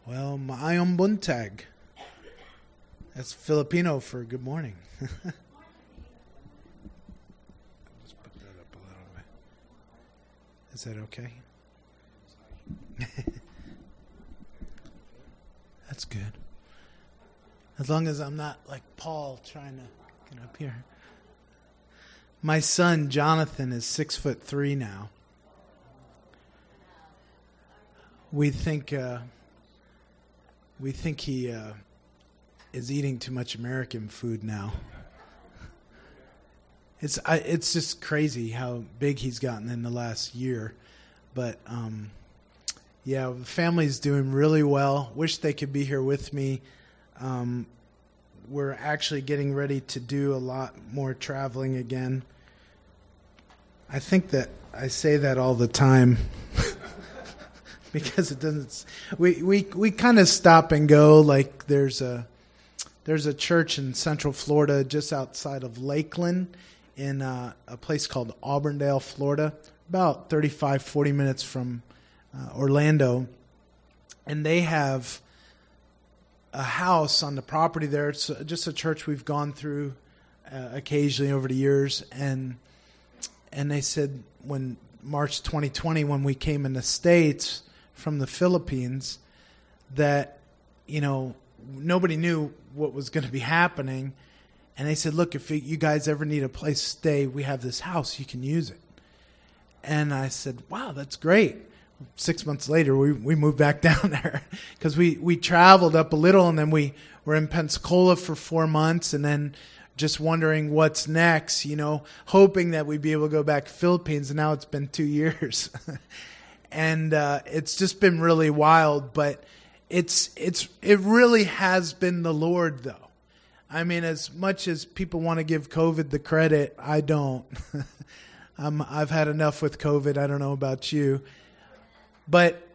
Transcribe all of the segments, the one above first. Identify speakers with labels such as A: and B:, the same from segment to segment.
A: Well, Maayong buntag. That's Filipino for good morning. Just put that up a little bit. Is that okay? That's good. As long as I'm not like Paul trying to get up here. My son Jonathan is 6'3" now. We think he is eating too much American food now. It's just crazy how big he's gotten in the last year. But yeah, the family's doing really well. Wish they could be here with me. We're actually getting ready to do a lot more traveling again. I think that I say that all the time. Because it doesn't, we kind of stop and go. Like there's a church in Central Florida, just outside of Lakeland, in a place called Auburndale, Florida, about 40 minutes from Orlando, and they have a house on the property there. It's just a church we've gone through occasionally over the years, and they said when March 2020, when we came in the States from the Philippines, that, you know, nobody knew what was going to be happening. And they said, look, if you guys ever need a place to stay, we have this house, you can use it. And I said, wow, that's great. 6 months later, we moved back down there because we traveled up a little, and then we were in Pensacola for 4 months, and then just wondering what's next, you know, hoping that we'd be able to go back to the Philippines. And now it's been 2 years. And it's just been really wild, but it really has been the Lord, though. I mean, as much as people want to give COVID the credit, I don't. I've had enough with COVID. I don't know about you, but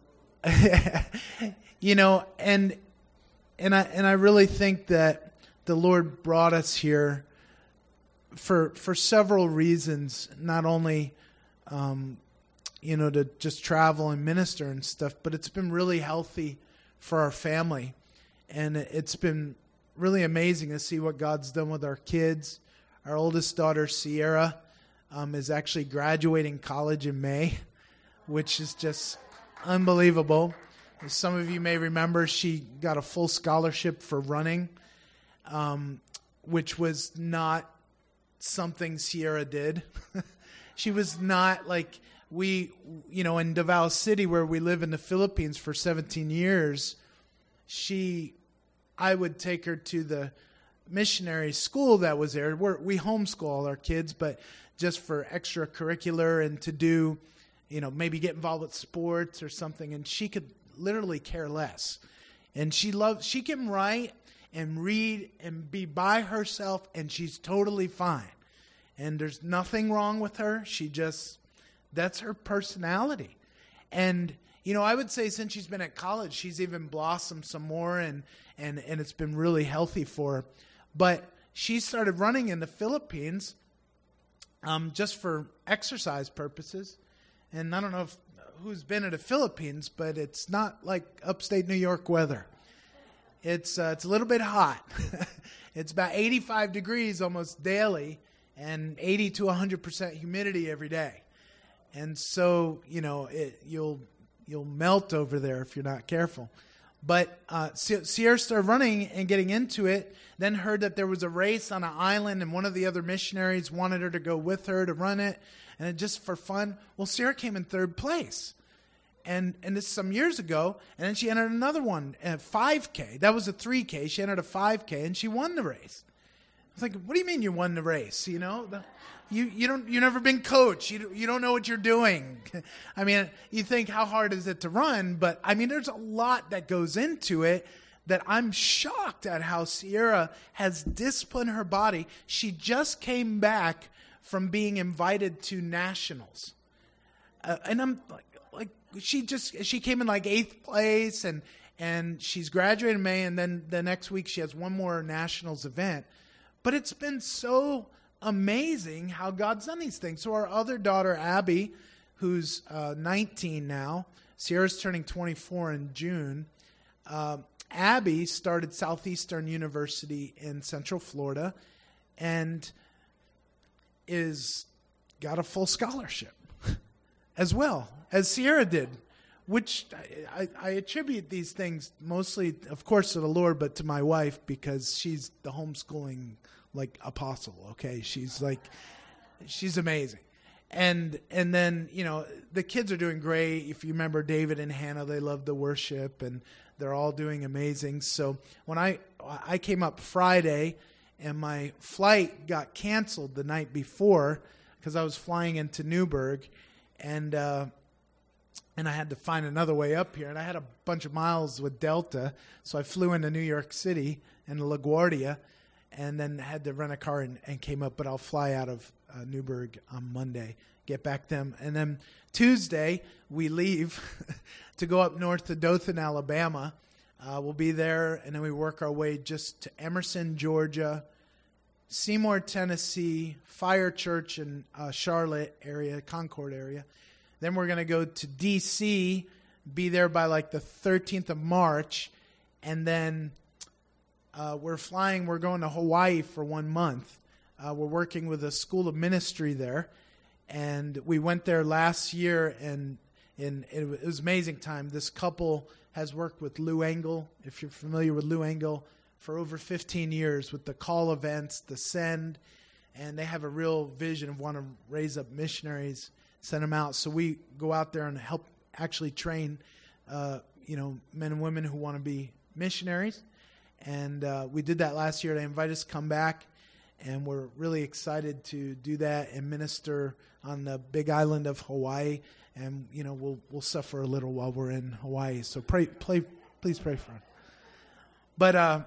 A: you know, and I really think that the Lord brought us here for several reasons. Not only you know, to just travel and minister and stuff, but it's been really healthy for our family. And it's been really amazing to see what God's done with our kids. Our oldest daughter, Sierra, is actually graduating college in May, which is just unbelievable. As some of you may remember, she got a full scholarship for running, which was not something Sierra did. She was not like... We, you know, in Davao City, where we live in the Philippines for 17 years, I would take her to the missionary school that was there. We homeschool all our kids, but just for extracurricular and to do, you know, maybe get involved with sports or something. And she could literally care less. And she can write and read and be by herself, and she's totally fine. And there's nothing wrong with her. That's her personality. And, you know, I would say since she's been at college, she's even blossomed some more, and it's been really healthy for her. But she started running in the Philippines just for exercise purposes. And I don't know who's been to the Philippines, but it's not like upstate New York weather. It's a little bit hot. It's about 85 degrees almost daily, and 80 to 100% humidity every day. And so, you know, you'll melt over there if you're not careful. But Sierra started running and getting into it, then heard that there was a race on an island, and one of the other missionaries wanted her to go with her to run it, and it just for fun. Well, Sierra came in third place. And this is some years ago, and then she entered another one, a 5K. That was a 3K. She entered a 5K, and she won the race. I was like, what do you mean you won the race? You know, you've never been coached. You don't know what you're doing. I mean, you think, how hard is it to run? But I mean, there's a lot that goes into it that I'm shocked at how Sierra has disciplined her body. She just came back from being invited to nationals. And I'm like, she came in like 8th place, and she's graduating in May, and then the next week she has one more nationals event. But it's been so amazing how God's done these things. So our other daughter, Abby, who's 19 now, Sierra's turning 24 in June. Abby started Southeastern University in Central Florida and is got a full scholarship as well as Sierra did, which I attribute these things mostly, of course, to the Lord, but to my wife, because she's the homeschooling like apostle. Okay, she's amazing. And then, the kids are doing great. If you remember David and Hannah, they love the worship, and they're all doing amazing. So when I came up Friday, and my flight got canceled the night before because I was flying into Newburgh, and I had to find another way up here. And I had a bunch of miles with Delta, so I flew into New York City and LaGuardia, and then had to rent a car and came up. But I'll fly out of Newburgh on Monday, get back them. And then Tuesday, we leave to go up north to Dothan, Alabama. We'll be there, and then we work our way just to Emerson, Georgia, Seymour, Tennessee, Fire Church in Charlotte area, Concord area. Then we're going to go to D.C., be there by like the 13th of March, and then we're going to Hawaii for 1 month. We're working with a school of ministry there, and we went there last year, and it was amazing time. This couple has worked with Lou Engle, if you're familiar with Lou Engle, for over 15 years with the call events, the send, and they have a real vision of wanting to raise up missionaries, send them out. So we go out there and help actually train, men and women who want to be missionaries. And we did that last year. They invited us to come back, and we're really excited to do that and minister on the big island of Hawaii. And, we'll suffer a little while we're in Hawaii. So please pray for us. But,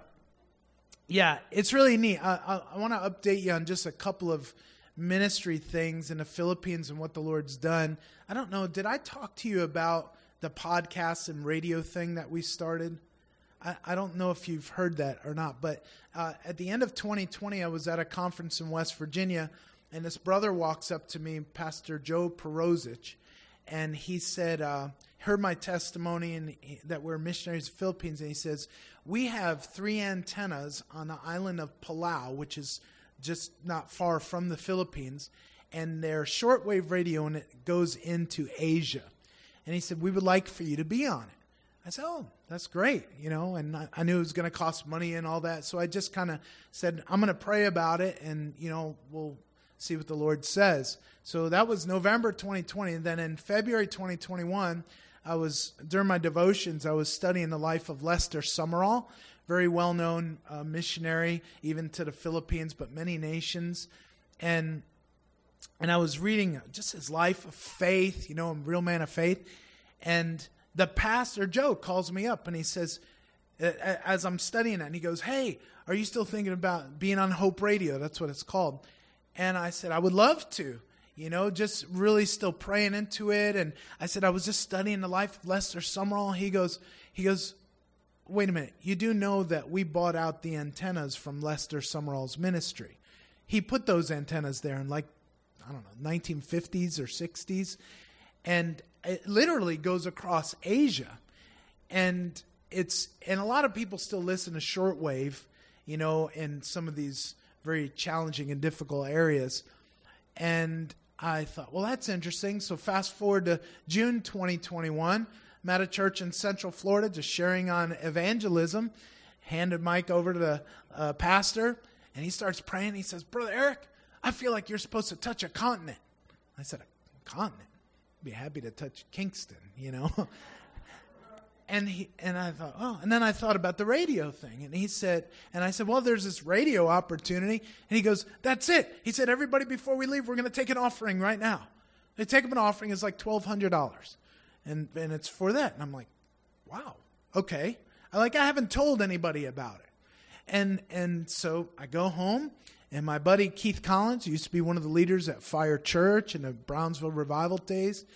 A: it's really neat. I want to update you on just a couple of ministry things in the Philippines and what the Lord's done. I don't know, did I talk to you about the podcast and radio thing that we started? I don't know if you've heard that or not, but at the end of 2020, I was at a conference in West Virginia, and this brother walks up to me, Pastor Joe Perozich, and he said, heard my testimony and that we're missionaries in the Philippines, and he says, we have 3 antennas on the island of Palau, which is just not far from the Philippines, and they're shortwave radio, and it goes into Asia. And he said, we would like for you to be on it. I said, oh, that's great, and I knew it was going to cost money and all that. So I just kind of said, I'm going to pray about it, and, we'll see what the Lord says. So that was November 2020. And then in February 2021, during my devotions, I was studying the life of Lester Summerall, very well-known missionary, even to the Philippines, but many nations. And I was reading just his life of faith, a real man of faith. And the pastor, Joe, calls me up and he says, as I'm studying it, and he goes, hey, are you still thinking about being on Hope Radio? That's what it's called. And I said, I would love to, just really still praying into it. And I said, I was just studying the life of Lester Summerall. He goes, wait a minute. You do know that we bought out the antennas from Lester Summerall's ministry. He put those antennas there in 1950s or 60s. And it literally goes across Asia. And a lot of people still listen to shortwave, in some of these very challenging and difficult areas. And I thought, well, that's interesting. So fast forward to June 2021, I'm at a church in Central Florida just sharing on evangelism. Handed Mike over to the pastor, and he starts praying. He says, Brother Eric, I feel like you're supposed to touch a continent. I said, a continent? I'd be happy to touch Kingston, And I thought, oh, and then I thought about the radio thing. And I said, well, there's this radio opportunity. And he goes, that's it. He said, everybody, before we leave, we're going to take an offering right now. They take up an offering, it's like $1,200. And it's for that. And I'm like, wow, okay. I haven't told anybody about it. And so I go home, and my buddy Keith Collins, who used to be one of the leaders at Fire Church in the Brownsville revival days,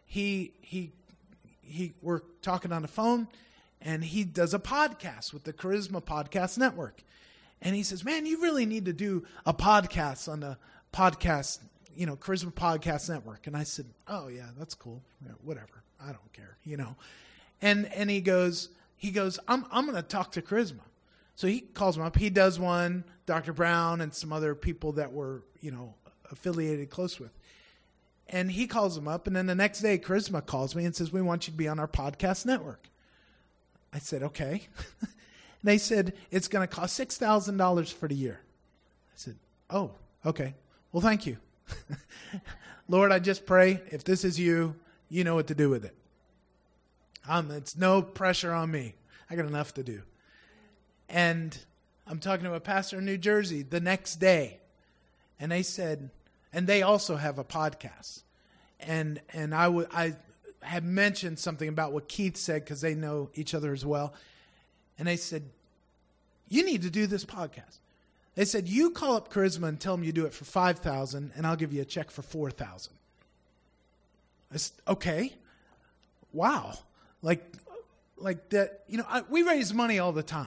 A: we're talking on the phone, and he does a podcast with the Charisma Podcast Network. And he says, man, you really need to do a podcast on the podcast, Charisma Podcast Network. And I said, oh, yeah, that's cool. Yeah, whatever. I don't care, And he goes, he goes, I'm going to talk to Charisma. So he calls him up. He does one, Dr. Brown and some other people that were, affiliated close with. And he calls him up. And then the next day, Charisma calls me and says, we want you to be on our podcast network. I said, okay. And they said, it's going to cost $6,000 for the year. I said, oh, okay. Well, thank you. Lord, I just pray if this is you, you know what to do with it. It's no pressure on me. I got enough to do. And I'm talking to a pastor in New Jersey the next day. And they said, and they also have a podcast. And I had mentioned something about what Keith said because they know each other as well. And they said, you need to do this podcast. They said, you call up Charisma and tell them you do it for $5,000 and I'll give you a check for $4,000. I said, okay. Wow. Like that, we raise money all the time.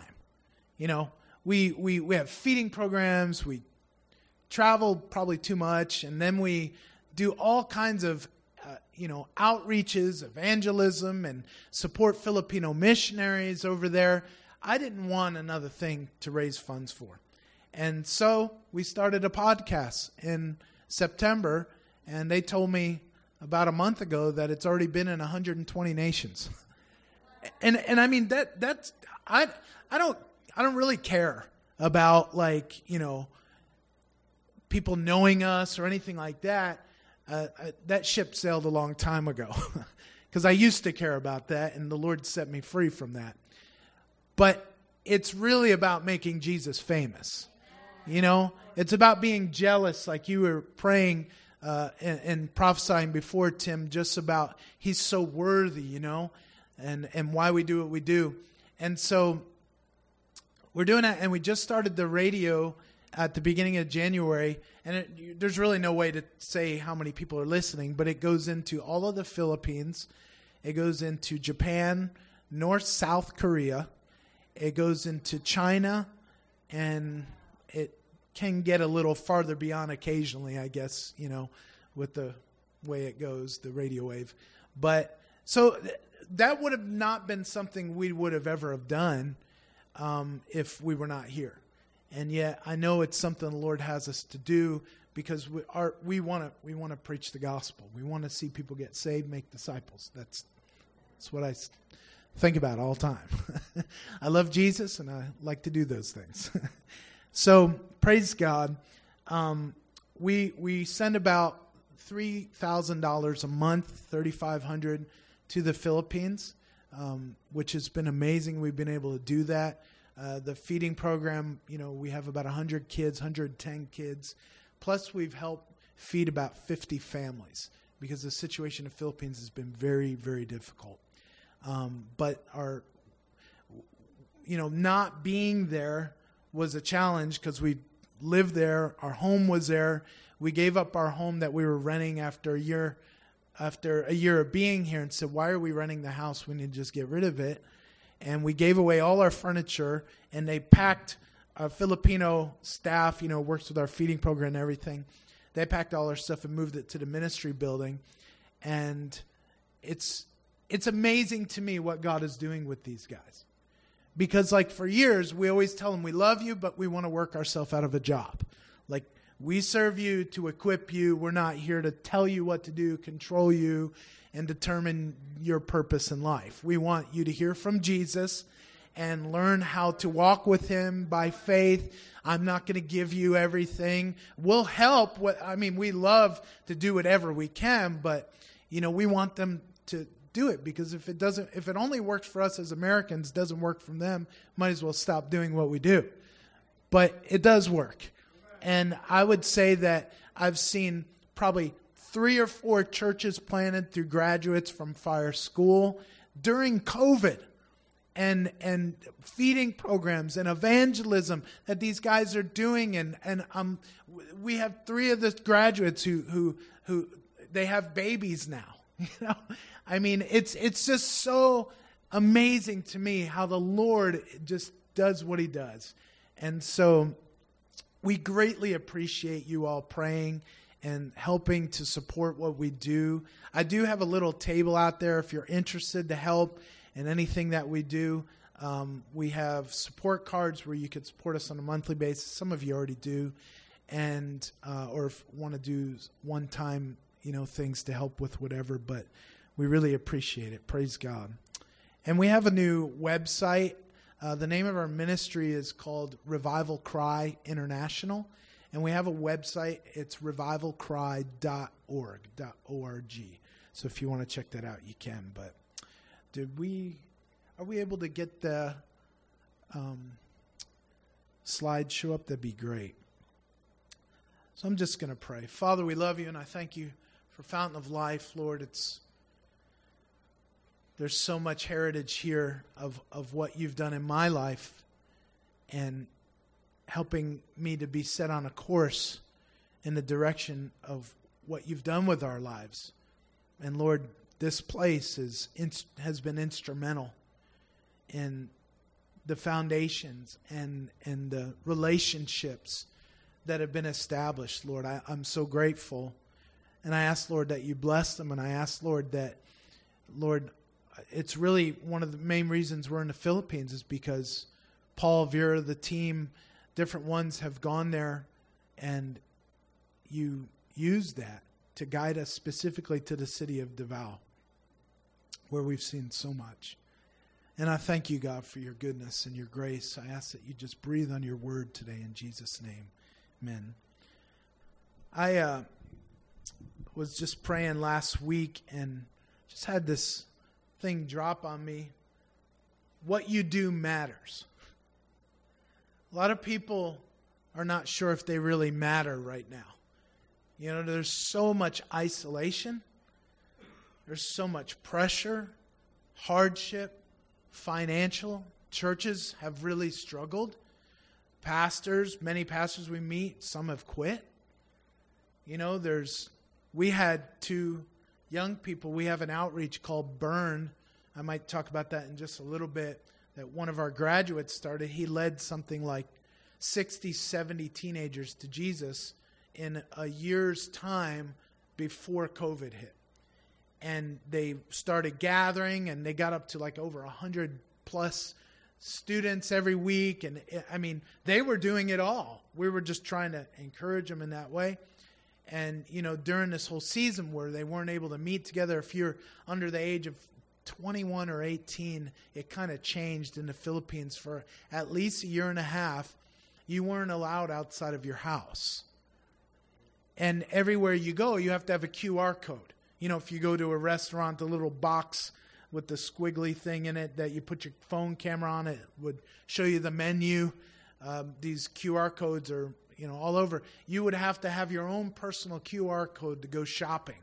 A: We have feeding programs, we travel probably too much, and then we do all kinds of outreaches, evangelism, and support Filipino missionaries over there. I didn't want another thing to raise funds for. And so we started a podcast in September, and they told me about a month ago that it's already been in 120 nations. And I mean that's I don't really care about people knowing us or anything like that. That ship sailed a long time ago because I used to care about that, and the Lord set me free from that. But it's really about making Jesus famous. It's about being jealous, like you were praying and prophesying before, Tim, just about he's so worthy, and why we do what we do. And so we're doing that, and we just started the radio at the beginning of January, and there's really no way to say how many people are listening, but it goes into all of the Philippines. It goes into Japan, North, South Korea. It goes into China, and it can get a little farther beyond occasionally, I guess, with the way it goes, the radio wave. But so that would have not been something we would have ever have done if we were not here. And yet I know it's something the Lord has us to do because we want to preach the gospel. We want to see people get saved, make disciples. That's what I think about all the time. I love Jesus, and I like to do those things. So praise God. We send about $3,000 a month, $3,500 to the Philippines, which has been amazing. We've been able to do that. The feeding program, we have about 100 kids, 110 kids. Plus, we've helped feed about 50 families because the situation in the Philippines has been very, very difficult. But not being there was a challenge because we lived there. Our home was there. We gave up our home that we were renting after a year of being here and said, why are we renting the house? We need to just get rid of it. And we gave away all our furniture, and they packed our Filipino staff, works with our feeding program and everything. They packed all our stuff and moved it to the ministry building. And it's amazing to me what God is doing with these guys. Because for years, we always tell them we love you, but we want to work ourselves out of a job. We serve you to equip you. We're not here to tell you what to do, control you, and determine your purpose in life. We want you to hear from Jesus and learn how to walk with him by faith. I'm not going to give you everything. We'll help. We love to do whatever we can, but we want them to do it because if it only works for us as Americans, doesn't work for them, might as well stop doing what we do. But it does work. And I would say that I've seen probably 3 or 4 churches planted through graduates from Fire School during COVID, and feeding programs and evangelism that these guys are doing. And we have 3 of the graduates who they have babies now. It's just so amazing to me how the Lord just does what he does. And so we greatly appreciate you all praying and helping to support what we do. I do have a little table out there if you're interested to help in anything that we do. We have support cards where you could support us on a monthly basis. Some of you already do, and or want to do one-time, things to help with whatever. But we really appreciate it. Praise God. And we have a new website. The name of our ministry is called Revival Cry International. And we have a website. It's revivalcry.org. So if you want to check that out, you can. But are we able to get the slide show up? That'd be great. So I'm just going to pray. Father, we love you, and I thank you for Fountain of Life. Lord, there's so much heritage here of what you've done in my life and helping me to be set on a course in the direction of what you've done with our lives. And Lord, this place has been instrumental in the foundations and the relationships that have been established. Lord, I'm so grateful. And I ask, Lord, that you bless them. And I ask, Lord, it's really one of the main reasons we're in the Philippines is because Paul, Vera, the team, different ones have gone there, and you use that to guide us specifically to the city of Davao, where we've seen so much. And I thank you, God, for your goodness and your grace. I ask that you just breathe on your word today in Jesus' name. Amen. I was just praying last week and just had this thing drop on me. What you do matters. A lot of people are not sure if they really matter right now. There's so much isolation. There's so much pressure, hardship, financial. Churches have really struggled. Many pastors we meet, some have quit. We had 2 young people. We have an outreach called Burn. I might talk about that in just a little bit. That one of our graduates started. He led something like 60, 70 teenagers to Jesus in a year's time before COVID hit. And they started gathering, and they got up to like over 100 plus students every week. And they were doing it all. We were just trying to encourage them in that way. And, during this whole season where they weren't able to meet together, if you're under the age of 21 or 18, it kind of changed in the Philippines for at least a year and a half. You weren't allowed outside of your house. And everywhere you go, you have to have a QR code. If you go to a restaurant, the little box with the squiggly thing in it that you put your phone camera on, it would show you the menu. These QR codes are, all over. You would have to have your own personal QR code to go shopping.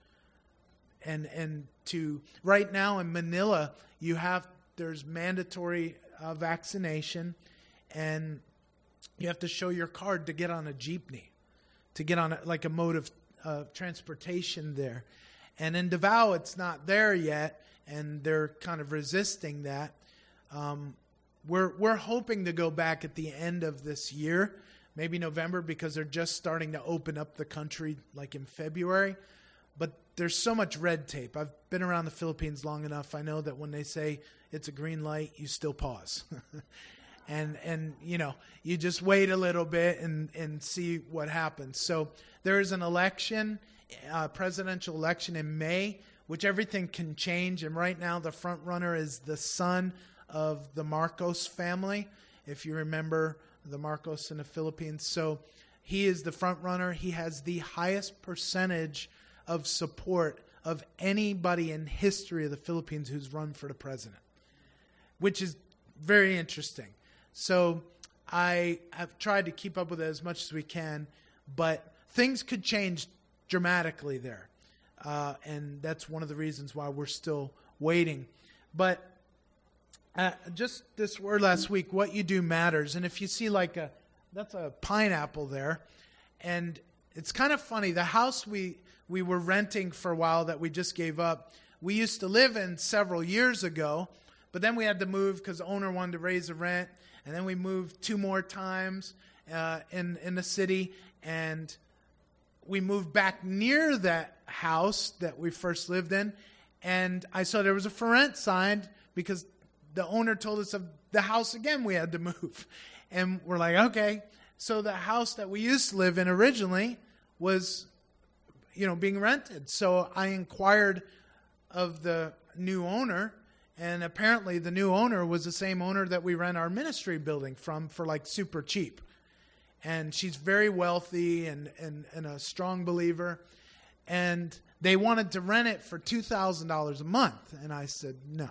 A: And right now in Manila, there's mandatory vaccination, and you have to show your card to get on a jeepney, to get on a mode of transportation there. And in Davao, it's not there yet, and they're kind of resisting that. We're hoping to go back at the end of this year, maybe November, because they're just starting to open up the country like in February. But there's so much red tape. I've been around the Philippines long enough. I know that when they say it's a green light, you still pause. and you just wait a little bit and see what happens. So there is an election, presidential election in May, which everything can change. And right now the front runner is the son of the Marcos family, if you remember the Marcos in the Philippines. So he is the front runner. He has the highest percentage of support of anybody in history of the Philippines who's run for the president, which is very interesting. So I have tried to keep up with it as much as we can, but things could change dramatically there. And that's one of the reasons why we're still waiting. But just this word last week, what you do matters. And if you see that's a pineapple there. And it's kind of funny. The house we were renting for a while that we just gave up, we used to live in several years ago, but then we had to move because the owner wanted to raise the rent. And then we moved 2 more times in the city, and we moved back near that house that we first lived in, and I saw there was a for rent sign because the owner told us of the house again we had to move. And we're like, okay. So the house that we used to live in originally was, being rented. So I inquired of the new owner, and apparently the new owner was the same owner that we rent our ministry building from for like super cheap. And she's very wealthy and a strong believer. And they wanted to rent it for $2,000 a month. And I said, no.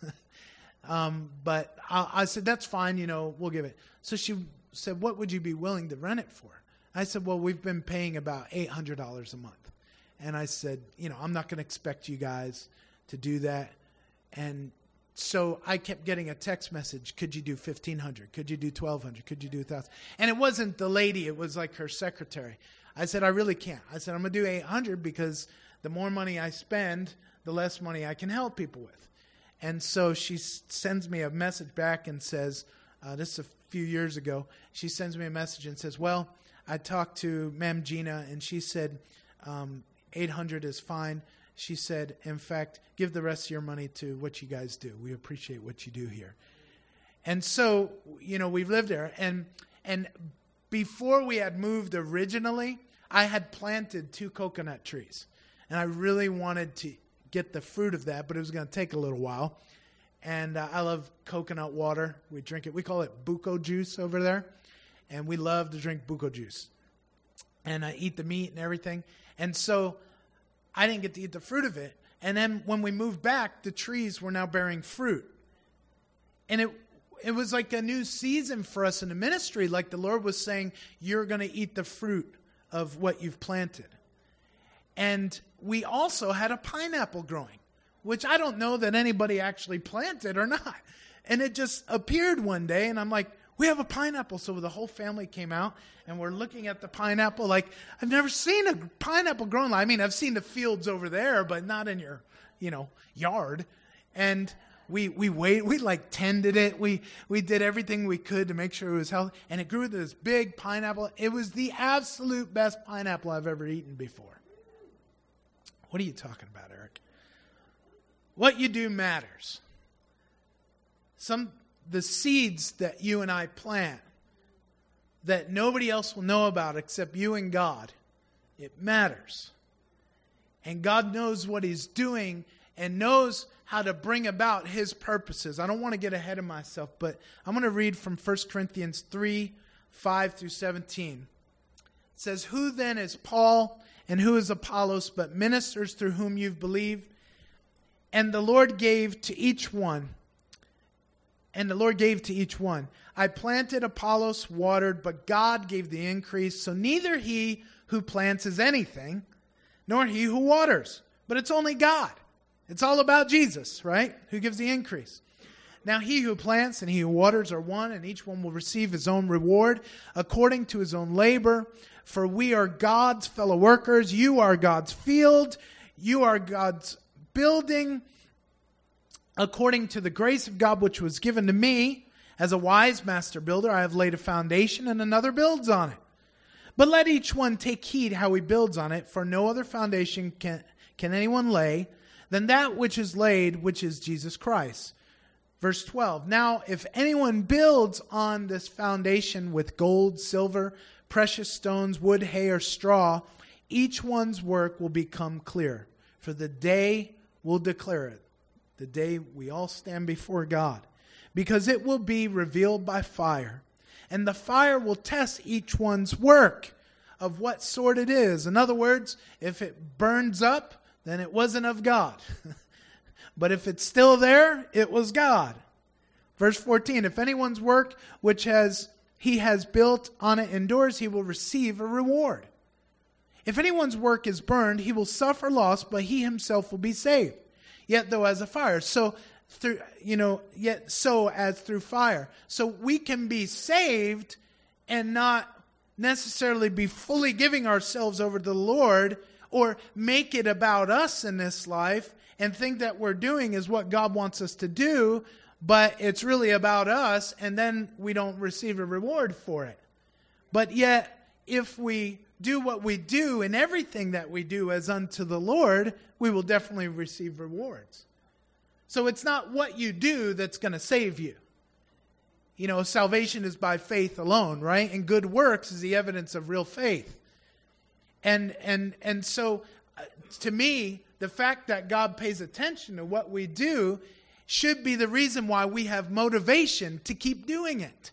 A: But I said, that's fine, we'll give it. So she said, what would you be willing to rent it for? I said, well, we've been paying about $800 a month. And I said, I'm not going to expect you guys to do that. And so I kept getting a text message. Could you do $1,500? Could you do $1,200? Could you do $1,000? And it wasn't the lady. It was like her secretary. I said, I really can't. I said, I'm going to do $800 because the more money I spend, the less money I can help people with. And so she sends me a message back and says, this is a few years ago. She sends me a message and says, well, I talked to Ma'am Gina, and she said 800 is fine. She said, in fact, give the rest of your money to what you guys do. We appreciate what you do here. And so, we've lived there. And before we had moved originally, I had planted 2 coconut trees. And I really wanted to get the fruit of that, but it was going to take a little while. And I love coconut water. We drink it. We call it buko juice over there. And we love to drink buko juice. And I eat the meat and everything. And so I didn't get to eat the fruit of it. And then when we moved back, the trees were now bearing fruit. And it was like a new season for us in the ministry. Like the Lord was saying, you're going to eat the fruit of what you've planted. And we also had a pineapple growing, which I don't know that anybody actually planted or not. And it just appeared one day, and I'm like, we have a pineapple. So the whole family came out, and we're looking at the pineapple. Like, I've never seen a pineapple growing. I mean, I've seen the fields over there, but not in your, yard. And we tended it. We did everything we could to make sure it was healthy. And it grew this big pineapple. It was the absolute best pineapple I've ever eaten before. What are you talking about, Eric? What you do matters. The seeds that you and I plant that nobody else will know about except you and God, it matters. And God knows what He's doing and knows how to bring about His purposes. I don't want to get ahead of myself, but I'm going to read from 1 Corinthians 3, 5 through 17. It says, who then is Paul and who is Apollos but ministers through whom you've believed? And the Lord gave to each one. I planted, Apollos watered, but God gave the increase. So neither he who plants is anything, nor he who waters. But it's only God. It's all about Jesus, right? Who gives the increase. Now he who plants and he who waters are one, and each one will receive his own reward according to his own labor. For we are God's fellow workers. You are God's field. You are God's building. According to the grace of God which was given to me, as a wise master builder, I have laid a foundation and another builds on it. But let each one take heed how he builds on it, for no other foundation can anyone lay than that which is laid, which is Jesus Christ. Verse 12, now if anyone builds on this foundation with gold, silver, precious stones, wood, hay, or straw, each one's work will become clear, for the day will declare it. The day we all stand before God, because it will be revealed by fire, and the fire will test each one's work of what sort it is. In other words, if it burns up, then it wasn't of God. But if it's still there, it was God. Verse 14, if anyone's work which he has built on it endures, he will receive a reward. If anyone's work is burned, he will suffer loss, but he himself will be saved. Yet though as a fire, so as through fire. So we can be saved and not necessarily be fully giving ourselves over to the Lord or make it about us in this life and think that we're doing is what God wants us to do, but it's really about us, and then we don't receive a reward for it. But yet, if we do what we do in everything that we do as unto the Lord, we will definitely receive rewards. So it's not what you do that's going to save you. You know, salvation is by faith alone, right? And good works is the evidence of real faith. And so, to me, the fact that God pays attention to what we do should be the reason why we have motivation to keep doing it.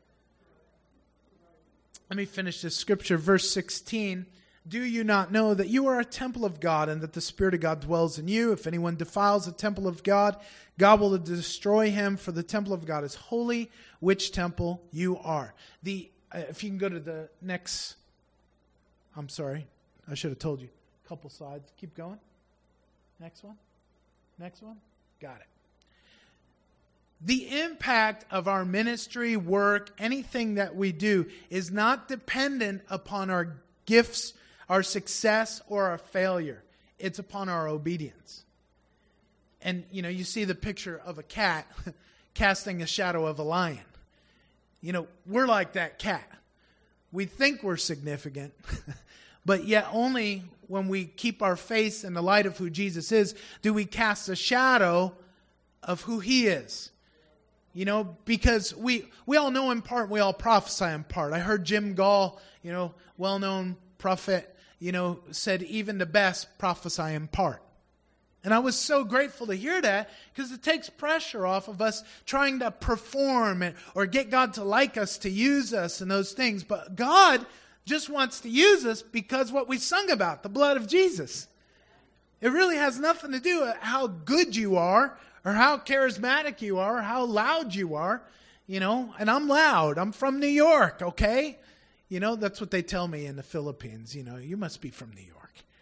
A: Let me finish this scripture, verse 16. Do you not know that you are a temple of God and that the Spirit of God dwells in you? If anyone defiles the temple of God, God will destroy him, for the temple of God is holy, which temple you are. If you can go to the next, I'm sorry, I should have told you. A couple slides. Keep going. Next one. Next one. Got it. The impact of our ministry, work, anything that we do is not dependent upon our gifts, our success, or our failure. It's upon our obedience. And, you know, you see the picture of a cat casting a shadow of a lion. You know, we're like that cat. We think we're significant, but yet only when we keep our face in the light of who Jesus is do we cast a shadow of who He is. You know, because we all know in part, we all prophesy in part. I heard Jim Gall, you know, well-known prophet, you know, said even the best prophesy in part. And I was so grateful to hear that because it takes pressure off of us trying to perform or get God to like us, to use us and those things. But God just wants to use us because what we sung about, the blood of Jesus. It really has nothing to do with how good you are or how charismatic you are or how loud you are. You know, and I'm loud. I'm from New York, okay? You know, that's what they tell me in the Philippines. You know, you must be from New York.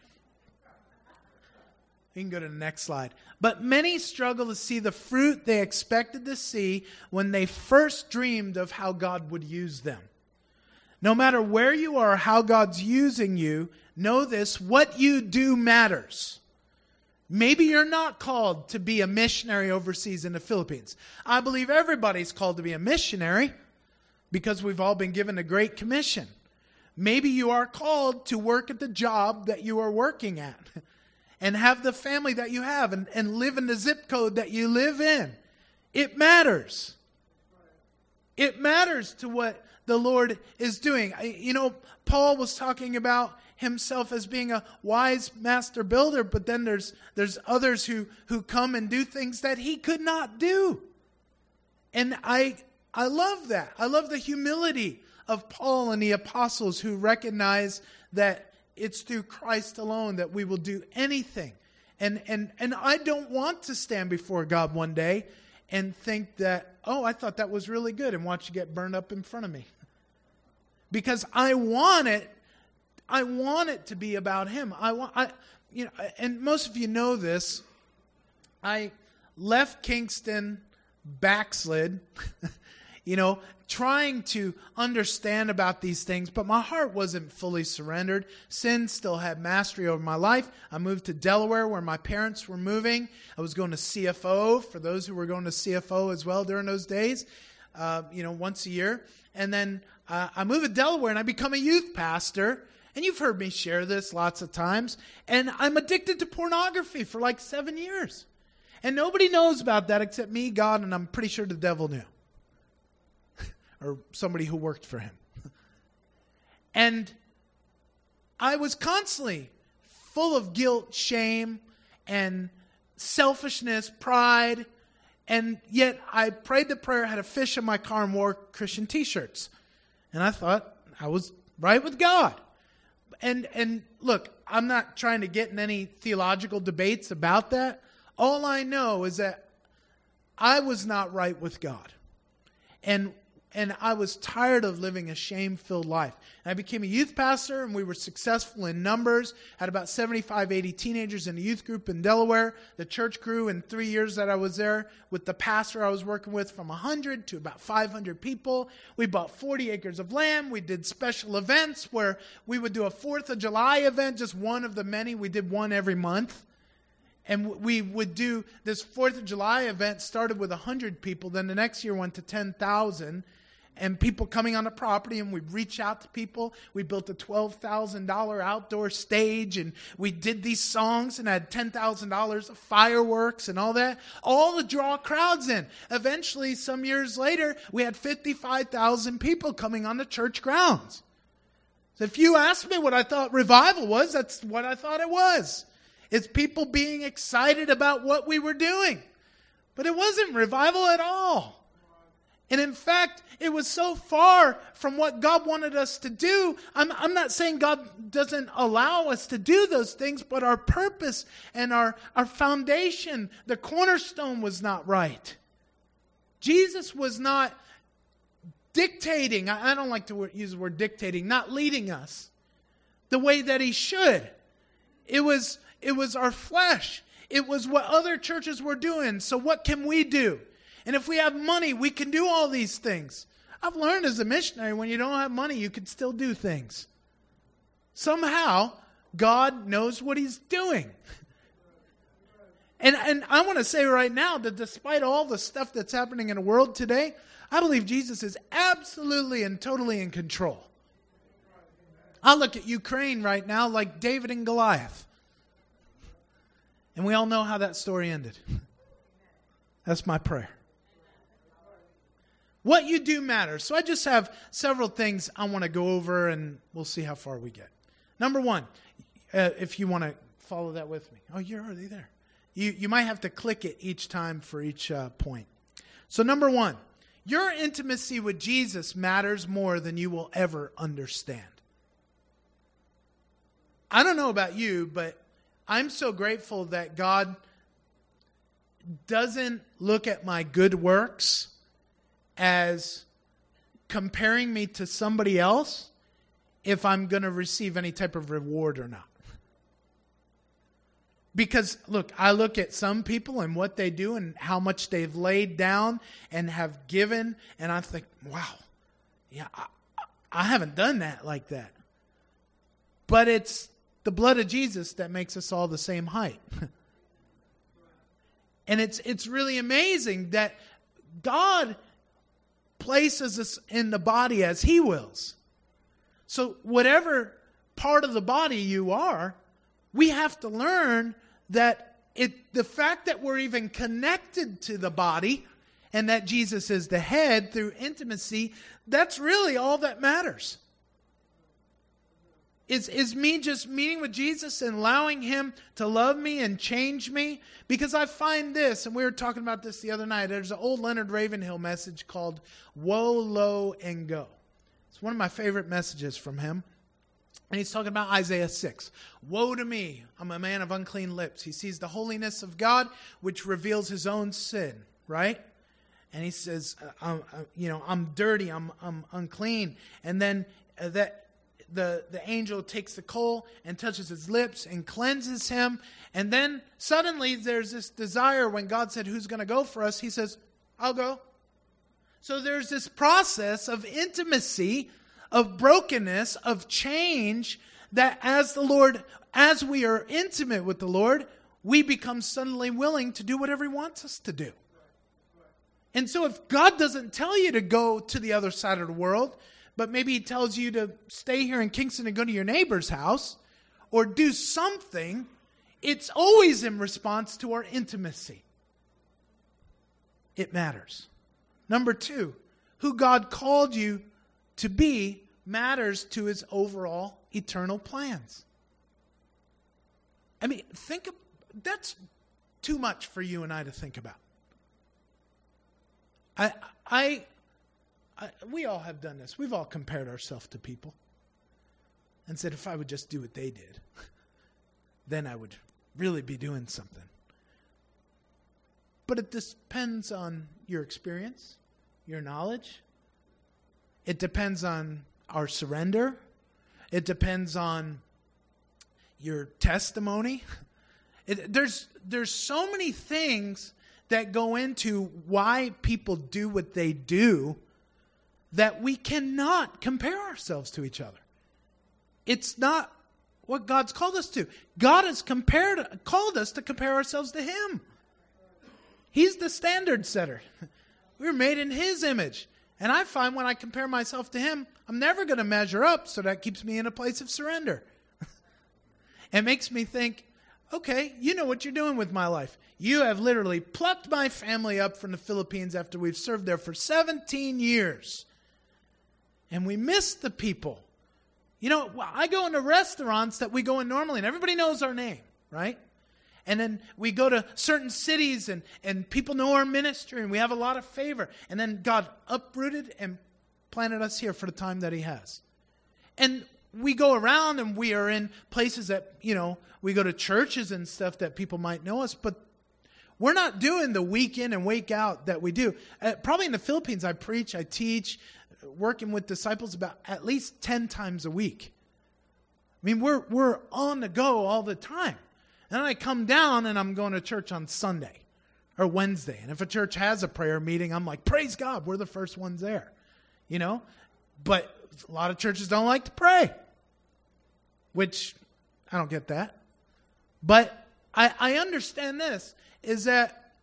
A: You can go to the next slide. But many struggle to see the fruit they expected to see when they first dreamed of how God would use them. No matter where you are, how God's using you, know this, what you do matters. Maybe you're not called to be a missionary overseas in the Philippines. I believe everybody's called to be a missionary because we've all been given a great commission. Maybe you are called to work at the job that you are working at and have the family that you have and live in the zip code that you live in. It matters. It matters to what the Lord is doing. You know, Paul was talking about himself as being a wise master builder, but then there's others who come and do things that he could not do. And I love that. I love the humility of Paul and the apostles who recognize that it's through Christ alone that we will do anything. And I don't want to stand before God one day and think that, oh, I thought that was really good, and watch you get burned up in front of me. Because I want it to be about Him. You know, and most of you know this. I left Kingston, backslid, you know, trying to understand about these things, but my heart wasn't fully surrendered. Sin still had mastery over my life. I moved to Delaware where my parents were moving. I was going to CFO, for those who were going to CFO as well during those days, you know, once a year. And then I moved to Delaware and I become a youth pastor. And you've heard me share this lots of times. And I'm addicted to pornography for like 7 years. And nobody knows about that except me, God, and I'm pretty sure the devil knew. Or somebody who worked for him. And I was constantly full of guilt, shame, and selfishness, pride. And yet I prayed the prayer, had a fish in my car, and wore Christian t-shirts. And I thought I was right with God. And look, I'm not trying to get in any theological debates about that. All I know is that I was not right with God. And I was tired of living a shame-filled life. And I became a youth pastor, and we were successful in numbers. Had about 75, 80 teenagers in a youth group in Delaware. The church grew in 3 years that I was there with the pastor I was working with from 100 to about 500 people. We bought 40 acres of land. We did special events where we would do a 4th of July event, just one of the many. We did one every month. And we would do this 4th of July event, started with 100 people. Then the next year went to 10,000. and people coming on the property, and we'd reach out to people. We built a $12,000 outdoor stage, and we did these songs and had $10,000 of fireworks and all that, all to draw crowds in. Eventually, some years later, we had 55,000 people coming on the church grounds. So if you ask me what I thought revival was, that's what I thought it was. It's people being excited about what we were doing. But it wasn't revival at all. And in fact, it was so far from what God wanted us to do. I'm not saying God doesn't allow us to do those things, but our purpose and our foundation, the cornerstone was not right. Jesus was not dictating. I don't like to use the word dictating, not leading us the way that he should. It was our flesh. It was what other churches were doing. So what can we do? And if we have money, we can do all these things. I've learned as a missionary, when you don't have money, you can still do things. Somehow, God knows what he's doing. And I want to say right now that despite all the stuff that's happening in the world today, I believe Jesus is absolutely and totally in control. I look at Ukraine right now like David and Goliath. And we all know how that story ended. That's my prayer. What you do matters. So I just have several things I want to go over, and we'll see how far we get. Number one, if you want to follow that with me. Oh, you're already there. You might have to click it each time for each point. So number one, your intimacy with Jesus matters more than you will ever understand. I don't know about you, but I'm so grateful that God doesn't look at my good works as comparing me to somebody else if I'm going to receive any type of reward or not. Because, look, I look at some people and what they do and how much they've laid down and have given, and I think, wow, yeah, I haven't done that like that. But it's the blood of Jesus that makes us all the same height. And it's really amazing that God places us in the body as he wills. So whatever part of the body you are, we have to learn that the fact that we're even connected to the body and that Jesus is the head through intimacy, that's really all that matters. Is me just meeting with Jesus and allowing him to love me and change me? Because I find this, and we were talking about this the other night, there's an old Leonard Ravenhill message called Woe, Lo, and Go. It's one of my favorite messages from him. And he's talking about Isaiah 6. Woe to me, I'm a man of unclean lips. He sees the holiness of God, which reveals his own sin, right? And he says, I'm dirty, I'm unclean. And then the angel takes the coal and touches his lips and cleanses him. And then suddenly there's this desire when God said, who's going to go for us? He says, I'll go. So there's this process of intimacy, of brokenness, of change, that as we are intimate with the Lord, we become suddenly willing to do whatever he wants us to do. And so if God doesn't tell you to go to the other side of the world, but maybe he tells you to stay here in Kingston and go to your neighbor's house or do something, it's always in response to our intimacy. It matters. Number two, who God called you to be matters to his overall eternal plans. I mean, that's too much for you and I to think about. We all have done this. We've all compared ourselves to people and said, if I would just do what they did, then I would really be doing something. But it depends on your experience, your knowledge. It depends on our surrender. It depends on your testimony. There's so many things that go into why people do what they do that we cannot compare ourselves to each other. It's not what God's called us to. God has called us to compare ourselves to him. He's the standard setter. We were made in his image. And I find when I compare myself to him, I'm never going to measure up, so that keeps me in a place of surrender. It makes me think, okay, you know what you're doing with my life. You have literally plucked my family up from the Philippines after we've served there for 17 years. And we miss the people. You know, I go into restaurants that we go in normally, and everybody knows our name, right? And then we go to certain cities, and people know our ministry, and we have a lot of favor. And then God uprooted and planted us here for the time that he has. And we go around, and we are in places that, you know, we go to churches and stuff that people might know us, but we're not doing the week in and week out that we do. Probably in the Philippines, I preach, I teach, working with disciples about at least 10 times a week. I mean, we're on the go all the time. And then I come down and I'm going to church on Sunday or Wednesday. And if a church has a prayer meeting, I'm like, praise God, we're the first ones there. You know? But a lot of churches don't like to pray, which I don't get that. But I understand this, is that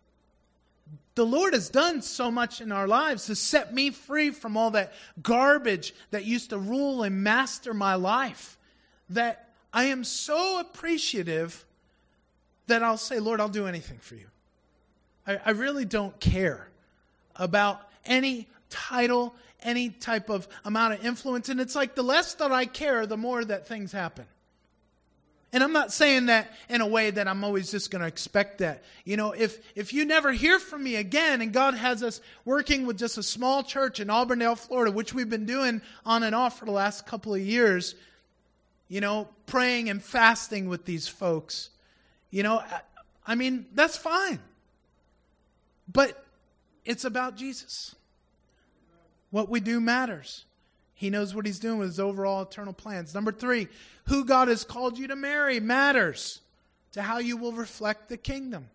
A: the Lord has done so much in our lives to set me free from all that garbage that used to rule and master my life, that I am so appreciative that I'll say, Lord, I'll do anything for you. I really don't care about any title, any type of amount of influence. And it's like the less that I care, the more that things happen. And I'm not saying that in a way that I'm always just going to expect that. You know, if you never hear from me again, and God has us working with just a small church in Auburndale, Florida, which we've been doing on and off for the last couple of years, you know, praying and fasting with these folks, you know, I mean, that's fine. But it's about Jesus. What we do matters. He knows what he's doing with his overall eternal plans. Number 3, who God has called you to marry matters to how you will reflect the kingdom.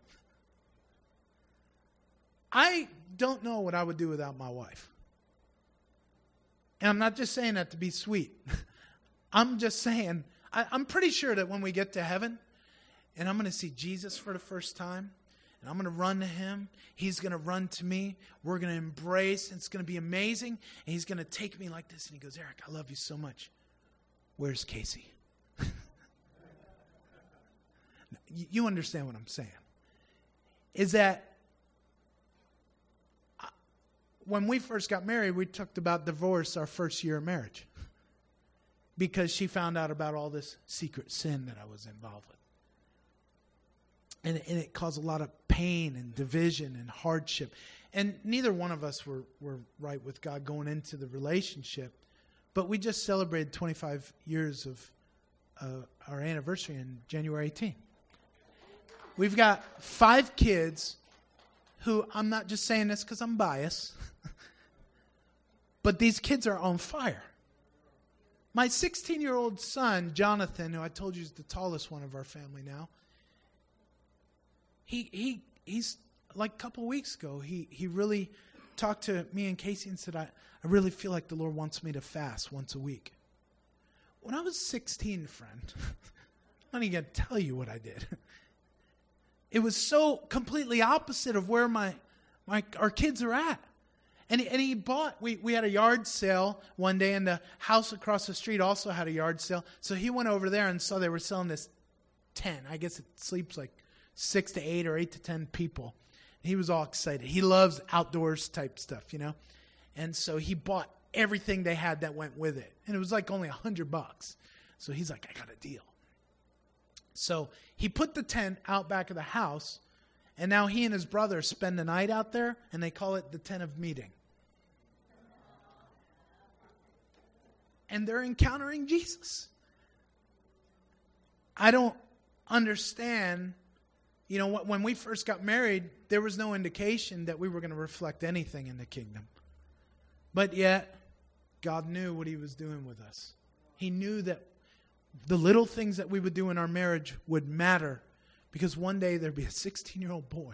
A: I don't know what I would do without my wife. And I'm not just saying that to be sweet. I'm just saying, I'm pretty sure that when we get to heaven, and I'm going to see Jesus for the first time, and I'm going to run to him. He's going to run to me. We're going to embrace. It's going to be amazing. And he's going to take me like this. And he goes, Eric, I love you so much. Where's Casey? You understand what I'm saying. Is that when we first got married, we talked about divorce our first year of marriage. Because she found out about all this secret sin that I was involved with. And it caused a lot of pain and division and hardship. And neither one of us were right with God going into the relationship. But we just celebrated 25 years of our anniversary in January 18th. We've got 5 kids who, I'm not just saying this because I'm biased, but these kids are on fire. My 16-year-old son, Jonathan, who I told you is the tallest one of our family now, he's like a couple weeks ago, he really talked to me and Casey and said, I really feel like the Lord wants me to fast once a week. When I was 16, friend, I'm not even going to tell you what I did. It was so completely opposite of where our kids are at. And he bought, we had a yard sale one day, and the house across the street also had a yard sale. So he went over there and saw they were selling this tent. I guess it sleeps like 6 to 8 or 8 to 10 people. He was all excited. He loves outdoors type stuff, you know. And so he bought everything they had that went with it. And it was like only $100. So he's like, I got a deal. So he put the tent out back of the house, and now he and his brother spend the night out there, and they call it the tent of meeting. And they're encountering Jesus. I don't understand. You know, when we first got married, there was no indication that we were going to reflect anything in the kingdom. But yet, God knew what he was doing with us. He knew that the little things that we would do in our marriage would matter, because one day there'd be a 16-year-old boy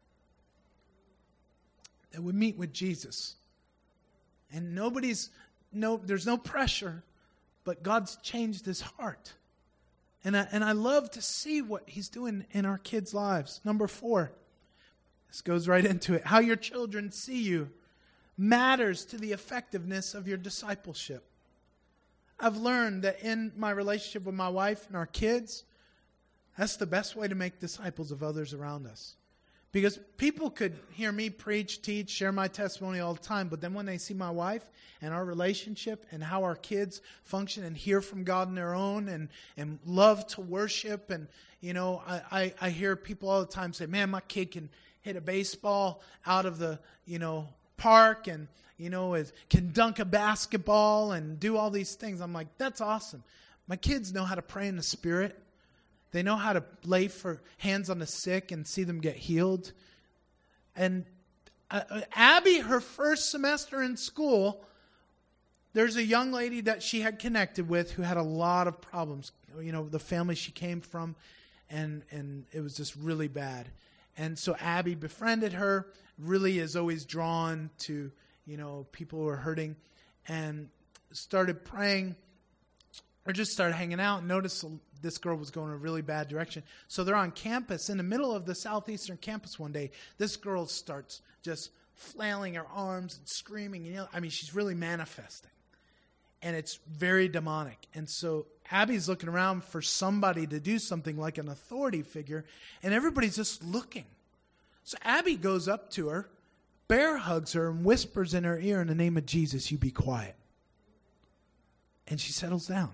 A: that would meet with Jesus. And there's no pressure, but God's changed his heart. And I love to see what he's doing in our kids' lives. Number 4, this goes right into it. How your children see you matters to the effectiveness of your discipleship. I've learned that in my relationship with my wife and our kids, that's the best way to make disciples of others around us. Because people could hear me preach, teach, share my testimony all the time, but then when they see my wife and our relationship and how our kids function and hear from God on their own and love to worship, and I hear people all the time say, man, my kid can hit a baseball out of the park and can dunk a basketball and do all these things. I'm like, that's awesome. My kids know how to pray in the Spirit. They know how to lay for hands on the sick and see them get healed. And Abby, her first semester in school, there's a young lady that she had connected with who had a lot of problems. The family she came from, and it was just really bad. And so Abby befriended her, really is always drawn to, people who are hurting, and started praying or just started hanging out and noticed this girl was going in a really bad direction. So they're on campus. In the middle of the southeastern campus one day, this girl starts just flailing her arms and screaming. She's really manifesting. And it's very demonic. And so Abby's looking around for somebody to do something like an authority figure, and everybody's just looking. So Abby goes up to her, bear hugs her, and whispers in her ear, in the name of Jesus, you be quiet. And she settles down.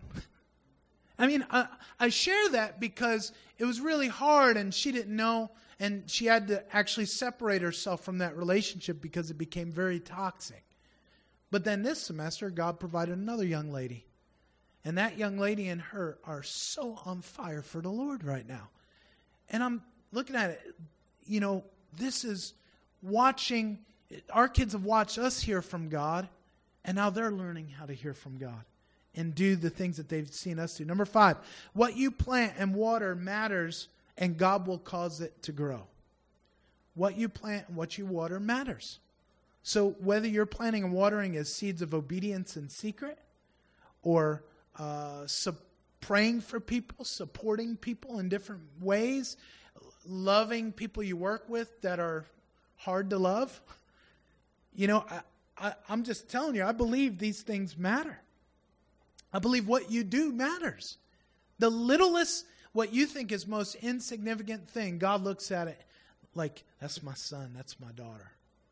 A: I share that because it was really hard and she didn't know, and she had to actually separate herself from that relationship because it became very toxic. But then this semester, God provided another young lady. And that young lady and her are so on fire for the Lord right now. And I'm looking at it, this is watching, our kids have watched us hear from God, and now they're learning how to hear from God and do the things that they've seen us do. Number 5, what you plant and water matters, and God will cause it to grow. What you plant and what you water matters. So whether you're planting and watering as seeds of obedience in secret, or praying for people, supporting people in different ways, loving people you work with that are hard to love, I'm just telling you, I believe these things matter. I believe what you do matters. The littlest, what you think is most insignificant thing, God looks at it like, that's my son, that's my daughter.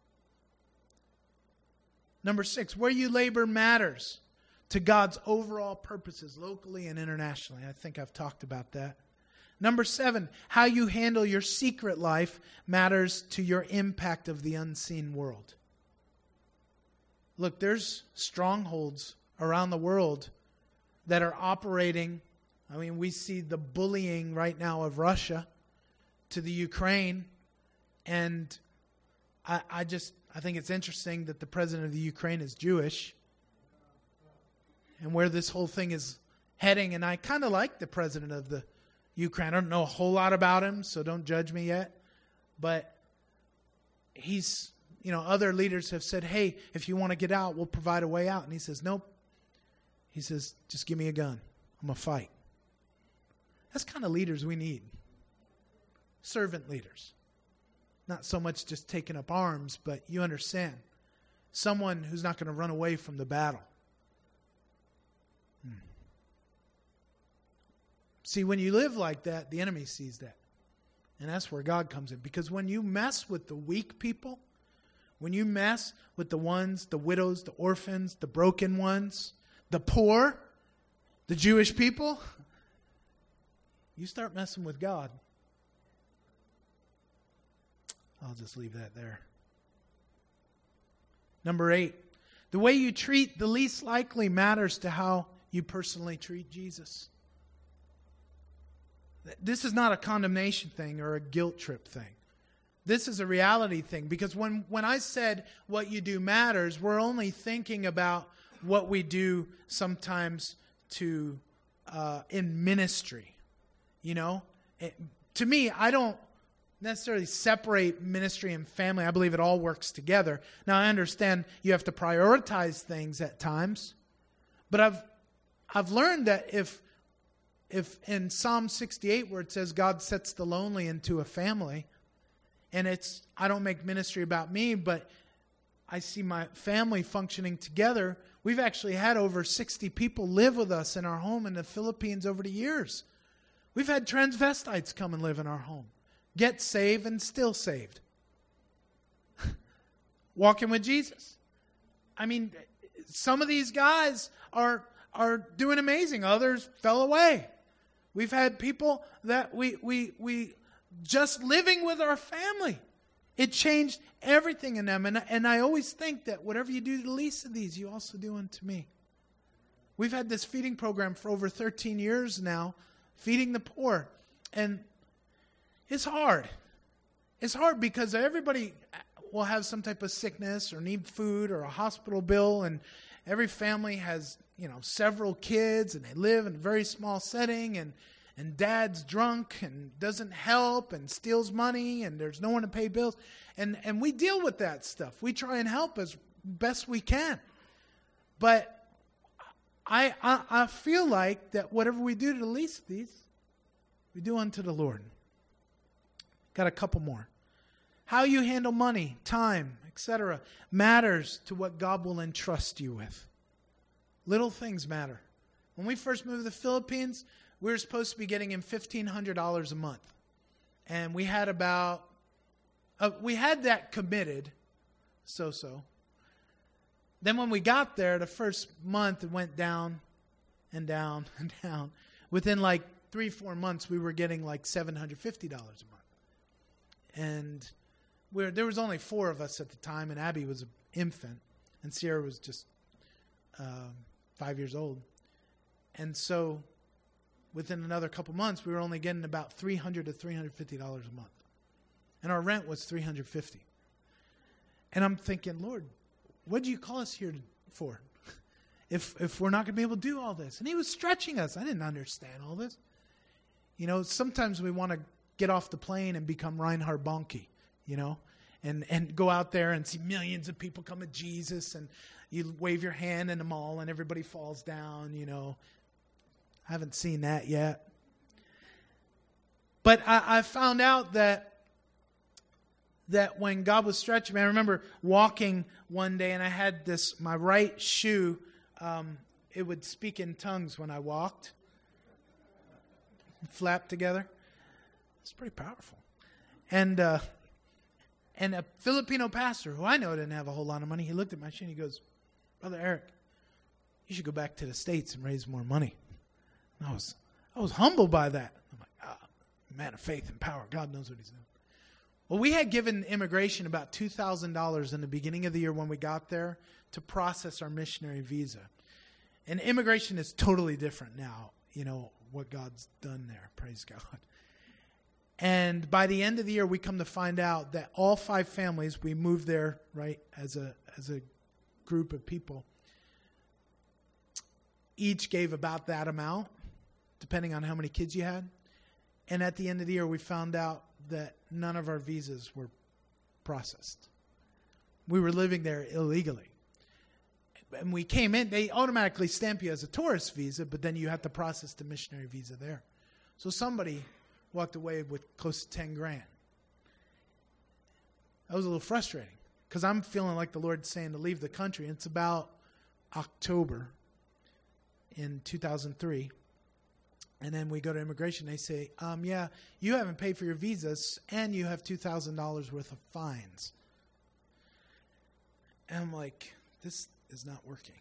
A: Number 6, where you labor matters to God's overall purposes, locally and internationally. I think I've talked about that. Number 7, how you handle your secret life matters to your impact of the unseen world. Look, there's strongholds around the world that are operating. We see the bullying right now of Russia to the Ukraine. And I think it's interesting that the president of the Ukraine is Jewish, and where this whole thing is heading. And I kind of like the president of the Ukraine. I don't know a whole lot about him, so don't judge me yet. But he's, other leaders have said, hey, if you want to get out, we'll provide a way out. And he says, nope. He says, just give me a gun. I'm going to fight. That's the kind of leaders we need. Servant leaders. Not so much just taking up arms, but you understand. Someone who's not going to run away from the battle. See, when you live like that, the enemy sees that. And that's where God comes in. Because when you mess with the weak people, when you mess with the ones, the widows, the orphans, the broken ones, the poor, the Jewish people, you start messing with God. I'll just leave that there. Number 8, the way you treat the least likely matters to how you personally treat Jesus. This is not a condemnation thing or a guilt trip thing. This is a reality thing. Because when I said what you do matters, we're only thinking about what we do sometimes to in ministry. To me, I don't necessarily separate ministry and family. I believe it all works together. Now, I understand you have to prioritize things at times, but I've learned that if in Psalm 68, where it says God sets the lonely into a family, and I don't make ministry about me, but I see my family functioning together. We've actually had over 60 people live with us in our home in the Philippines over the years. We've had transvestites come and live in our home, get saved and still saved. Walking with Jesus. I mean, some of these guys are doing amazing. Others fell away. We've had people that we just living with our family. It changed everything in them. And I always think that whatever you do to the least of these, you also do unto me. We've had this feeding program for over 13 years now, feeding the poor. And it's hard. It's hard because everybody will have some type of sickness or need food or a hospital bill. And every family has, several kids, and they live in a very small setting, and dad's drunk and doesn't help and steals money, and there's no one to pay bills. And we deal with that stuff. We try and help as best we can. But I feel like that whatever we do to the least of these, we do unto the Lord. Got a couple more. How you handle money, time, etc. matters to what God will entrust you with. Little things matter. When we first moved to the Philippines, we were supposed to be getting him $1,500 a month. And we had we had that committed, so. Then when we got there, the first month, it went down and down and down. Within 3-4 months, we were getting $750 a month. And there was only 4 of us at the time, and Abby was an infant, and Sierra was just 5 years old. And so within another couple months, we were only getting about $300 to $350 a month. And our rent was $350. And I'm thinking, Lord, what did you call us here for? If we're not going to be able to do all this. And he was stretching us. I didn't understand all this. Sometimes we want to get off the plane and become Reinhard Bonnke, and go out there and see millions of people come to Jesus, and you wave your hand in the mall and everybody falls down, I haven't seen that yet. But I found out that when God was stretching me, I remember walking one day and I had my right shoe, it would speak in tongues when I walked. Flapped together. It's pretty powerful. And a Filipino pastor, who I know didn't have a whole lot of money, he looked at my shoe and he goes, Brother Eric, you should go back to the States and raise more money. And I was humbled by that. I'm like, man of faith and power. God knows what he's doing. Well, we had given immigration about $2,000 in the beginning of the year when we got there to process our missionary visa. And immigration is totally different now, what God's done there. Praise God. And by the end of the year, we come to find out that all 5 families, we moved there, right, as a group of people, each gave about that amount, depending on how many kids you had. And at the end of the year, we found out that none of our visas were processed. We were living there illegally. And we came in, they automatically stamp you as a tourist visa, but then you have to process the missionary visa there. So somebody walked away with close to 10 grand. That was a little frustrating because I'm feeling like the Lord's saying to leave the country. And it's about October in 2003. And then we go to immigration. They say, yeah, you haven't paid for your visas and you have $2,000 worth of fines. And I'm like, this is not working.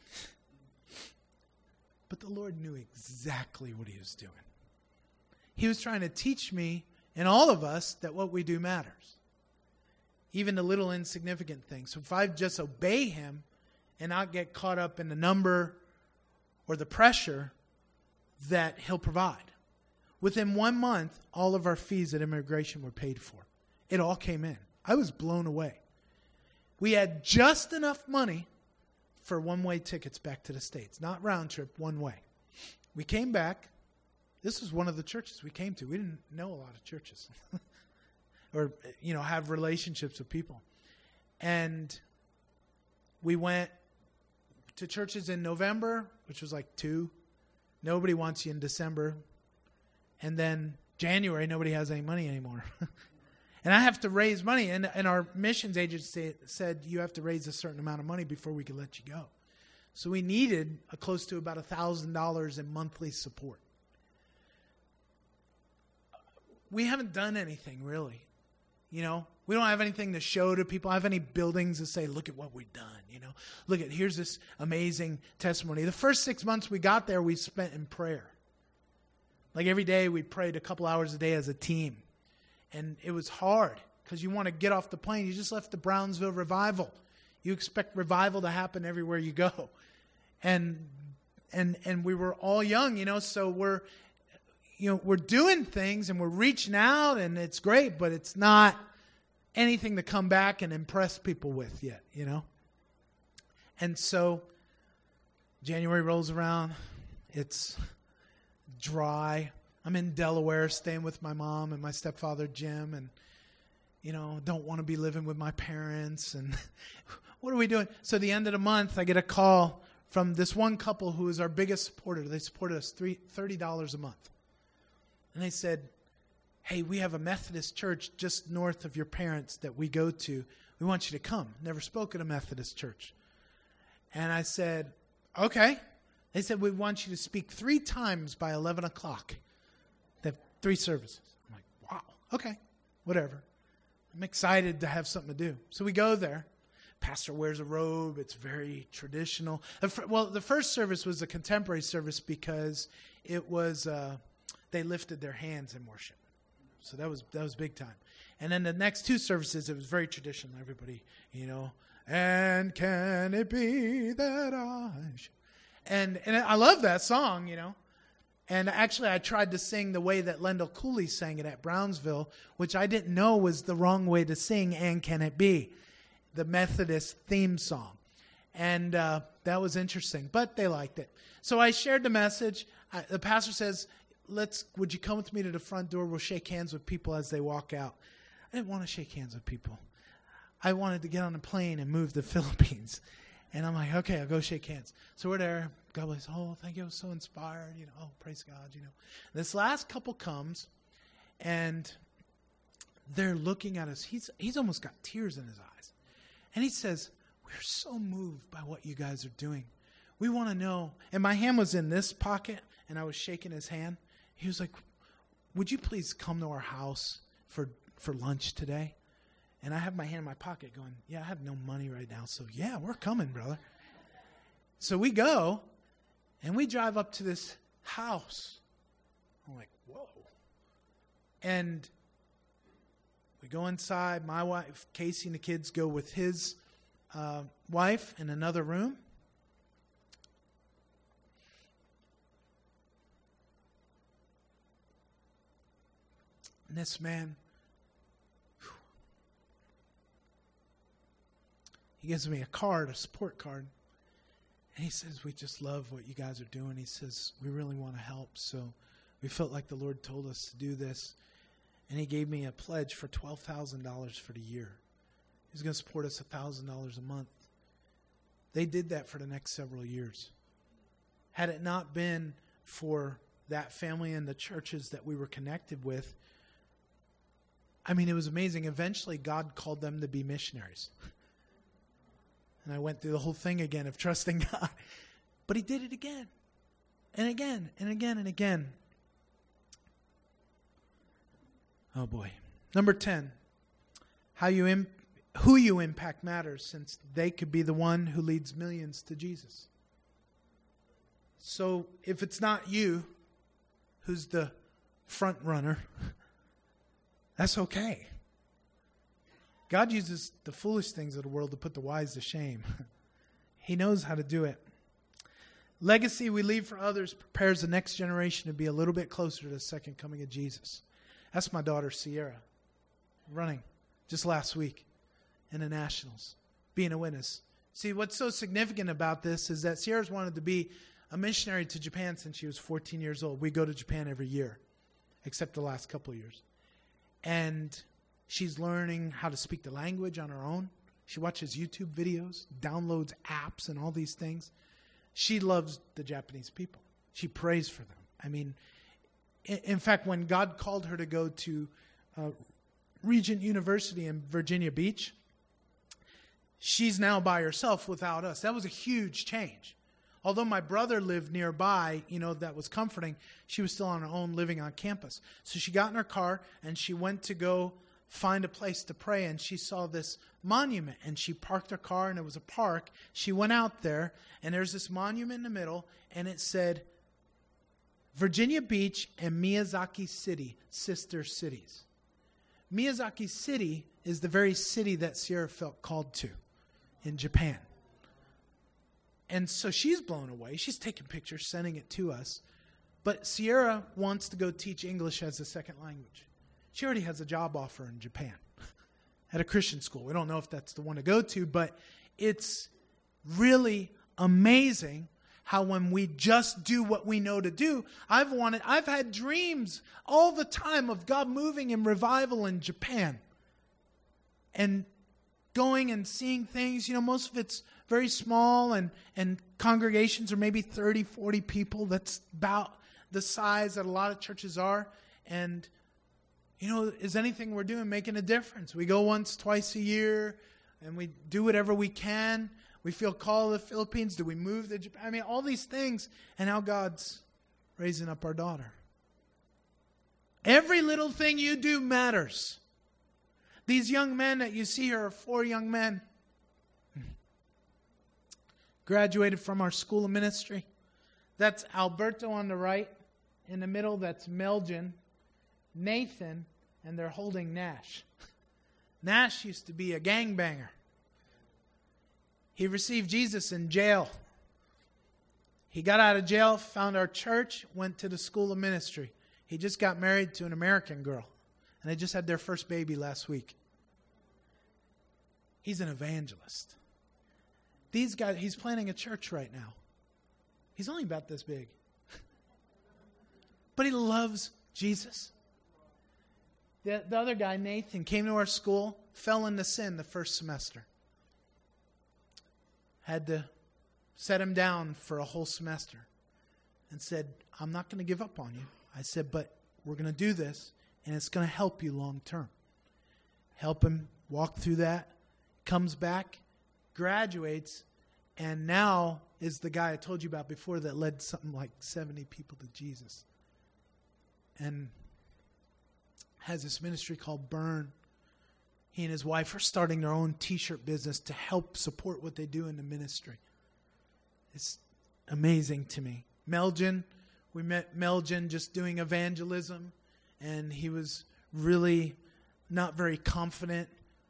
A: But the Lord knew exactly what he was doing. He was trying to teach me and all of us that what we do matters. Even the little insignificant things. So if I just obey him and not get caught up in the number or the pressure, that he'll provide. Within 1 month, all of our fees at immigration were paid for. It all came in. I was blown away. We had just enough money for one-way tickets back to the States. Not round trip, one way. We came back. This was one of the churches we came to. We didn't know a lot of churches. Or, have relationships with people. And we went to churches in November, which was 2. Nobody wants you in December. And then January, nobody has any money anymore. And I have to raise money. And our missions agency said you have to raise a certain amount of money before we could let you go. So we needed close to about $1,000 in monthly support. We haven't done anything really. You know, we don't have anything to show to people. I have any buildings to say, look at what we've done. You know, look at, here's this amazing testimony. The first 6 months we got there, we spent in prayer. Like every day we prayed a couple hours a day as a team. And it was hard because you want to get off the plane. You just left the Brownsville revival. You expect revival to happen everywhere you go. And we were all young, you know, so we're doing things and we're reaching out and it's great, but it's not anything to come back and impress people with yet, you know. And so January rolls around. It's dry. I'm in Delaware staying with my mom and my stepfather, Jim, and, you know, don't want to be living with my parents. And what are we doing? So at the end of the month, I get a call from this one couple who is our biggest supporter. They supported us $30 a month. And they said, hey, we have a Methodist church just north of your parents that we go to. We want you to come. Never spoke at a Methodist church. And I said, okay. They said, we want you to speak 3 times by 11 o'clock. They have 3 services. I'm like, wow, okay, whatever. I'm excited to have something to do. So we go there. Pastor wears a robe. It's very traditional. Well, the first service was a contemporary service because it was they lifted their hands in worship. So that was big time. And then the next 2 services, it was very traditional. Everybody, you know, and can it be that I should... And I love that song, you know. And actually, I tried to sing the way that Lendell Cooley sang it at Brownsville, which I didn't know was the wrong way to sing And Can It Be, the Methodist theme song. And that was interesting, but they liked it. So I shared the message. The pastor says, would you come with me to the front door? We'll shake hands with people as they walk out. I didn't want to shake hands with people. I wanted to get on a plane and move to the Philippines. And I'm like, okay, I'll go shake hands. So we're there. God bless. Oh, thank you. I was so inspired. You know, oh, praise God. You know, this last couple comes, and they're looking at us. He's almost got tears in his eyes, and he says, "We're so moved by what you guys are doing. We want to know." And my hand was in this pocket, and I was shaking his hand. He was like, "Would you please come to our house for lunch today?" And I have my hand in my pocket going, yeah, I have no money right now. So, yeah, we're coming, brother. So we go, and we drive up to this house. I'm like, whoa. And we go inside. My wife, Casey, and the kids go with his wife in another room. And this man... he gives me a card, a support card. And he says, we just love what you guys are doing. He says, we really want to help. So we felt like the Lord told us to do this. And he gave me a pledge for $12,000 for the year. He's going to support us $1,000 a month. They did that for the next several years. Had it not been for that family and the churches that we were connected with, I mean, it was amazing. Eventually, God called them to be missionaries. And I went through the whole thing again of trusting God. But he did it again. And again, and again, and again. Oh boy. Number 10. Who you impact matters, since they could be the one who leads millions to Jesus. So if it's not you who's the front runner, that's okay. God uses the foolish things of the world to put the wise to shame. He knows how to do it. Legacy we leave for others prepares the next generation to be a little bit closer to the second coming of Jesus. That's my daughter, Sierra, running just last week in the Nationals, being a witness. See, what's so significant about this is that Sierra's wanted to be a missionary to Japan since she was 14 years old. We go to Japan every year, except the last couple of years. And she's learning how to speak the language on her own. She watches YouTube videos, downloads apps and all these things. She loves the Japanese people. She prays for them. I mean, in fact, when God called her to go to Regent University in Virginia Beach. She's now by herself without us. That was a huge change. Although my brother lived nearby, that was comforting, she was still on her own living on campus. So she got in her car and she went to go find a place to pray, and she saw this monument, and she parked her car, and it was a park. She went out there, and there's this monument in the middle, and it said, Virginia Beach and Miyazaki City, sister cities. Miyazaki City is the very city that Sierra felt called to in Japan. And so she's blown away. She's taking pictures, sending it to us. But Sierra wants to go teach English as a second language. She already has a job offer in Japan at a Christian school. We don't know if that's the one to go to, but it's really amazing how when we just do what we know to do, I've had dreams all the time of God moving in revival in Japan and going and seeing things. Most of it's very small and congregations are maybe 30, 40 people. That's about the size that a lot of churches are. And is anything we're doing making a difference? We go once, twice a year, and we do whatever we can. We feel called to the Philippines. Do we move to Japan? All these things, and how God's raising up our daughter. Every little thing you do matters. These young men that you see here are 4 young men. Graduated from our school of ministry. That's Alberto on the right. In the middle, that's Melvin, Nathan, and they're holding Nash. Nash used to be a gangbanger. He received Jesus in jail. He got out of jail, found our church, went to the school of ministry. He just got married to an American girl, and they just had their first baby last week. He's an evangelist. These guys, he's planning a church right now. He's only about this big. But he loves Jesus. The other guy, Nathan, came to our school, fell into sin the first semester. Had to set him down for a whole semester and said, I'm not going to give up on you. I said, but we're going to do this, and it's going to help you long term. Help him walk through that, comes back, graduates, and now is the guy I told you about before that led something like 70 people to Jesus. And has this ministry called Burn. He and his wife are starting their own t-shirt business to help support what they do in the ministry. It's amazing to me. Melvin, we met Melvin just doing evangelism, and he was really not very confident,